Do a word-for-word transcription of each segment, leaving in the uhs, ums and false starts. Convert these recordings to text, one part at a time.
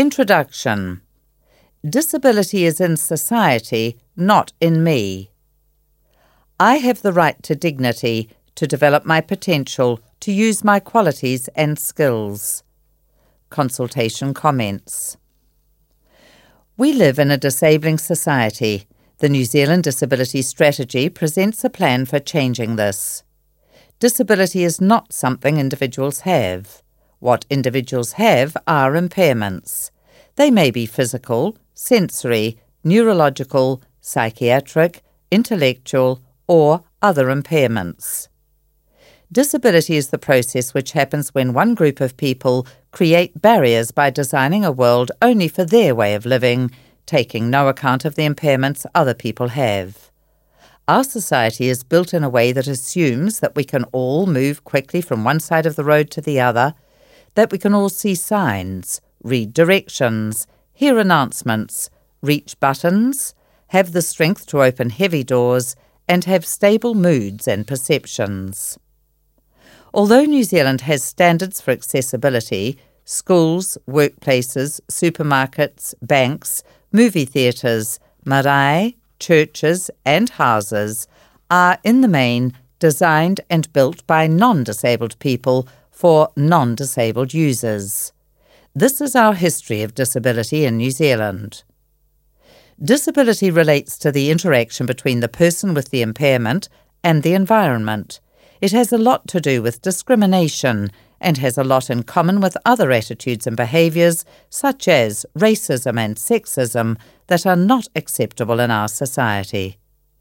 Introduction. Disability is in society, not in me. I have the right to dignity, to develop my potential, to use my qualities and skills. Consultation comments. We live in a disabling society. The New Zealand Disability Strategy presents a plan for changing this. Disability is not something individuals have. What individuals have are impairments. They may be physical, sensory, neurological, psychiatric, intellectual, or other impairments. Disability is the process which happens when one group of people create barriers by designing a world only for their way of living, taking no account of the impairments other people have. Our society is built in a way that assumes that we can all move quickly from one side of the road to the other, that we can all see signs, read directions, hear announcements, reach buttons, have the strength to open heavy doors, and have stable moods and perceptions. Although New Zealand has standards for accessibility, schools, workplaces, supermarkets, banks, movie theatres, marae, churches and houses are in the main designed and built by non-disabled people for non-disabled users. This is our history of disability in New Zealand. Disability relates to the interaction between the person with the impairment and the environment. It has a lot to do with discrimination and has a lot in common with other attitudes and behaviours such as racism and sexism that are not acceptable in our society.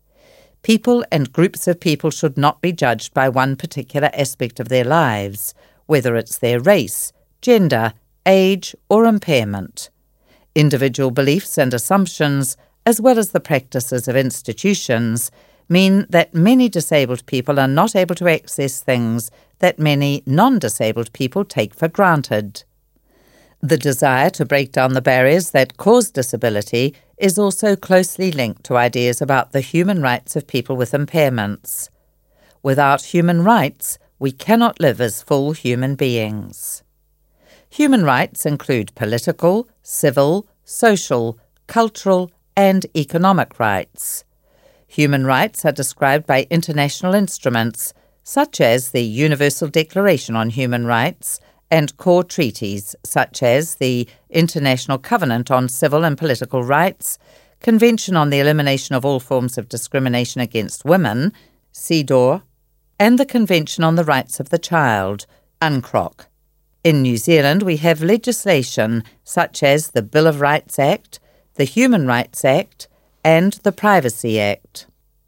People and groups of people should not be judged by one particular aspect of their lives, whether it's their race, gender, age or impairment. Individual beliefs and assumptions, as well as the practices of institutions, mean that many disabled people are not able to access things that many non-disabled people take for granted. The desire to break down the barriers that cause disability is also closely linked to ideas about the human rights of people with impairments. Without human rights, we cannot live as full human beings. Human rights include political, civil, social, cultural, and economic rights. Human rights are described by international instruments such as the Universal Declaration on Human Rights and core treaties such as the International Covenant on Civil and Political Rights, Convention on the Elimination of All Forms of Discrimination Against Women, C D O R, and the Convention on the Rights of the Child, U N C R O C. In New Zealand, we have legislation such as the Bill of Rights Act, the Human Rights Act, and the Privacy Act.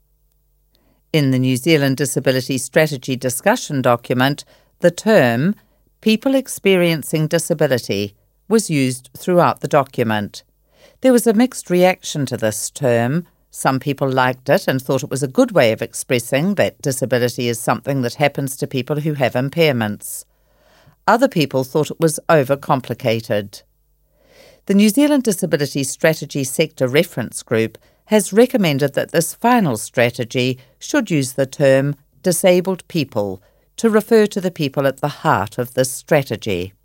In the New Zealand Disability Strategy discussion document, the term people experiencing disability was used throughout the document. There was a mixed reaction to this term. Some people liked it and thought it was a good way of expressing that disability is something that happens to people who have impairments. Other people thought it was overcomplicated. The New Zealand Disability Strategy Sector Reference Group has recommended that this final strategy should use the term disabled people to refer to the people at the heart of this strategy.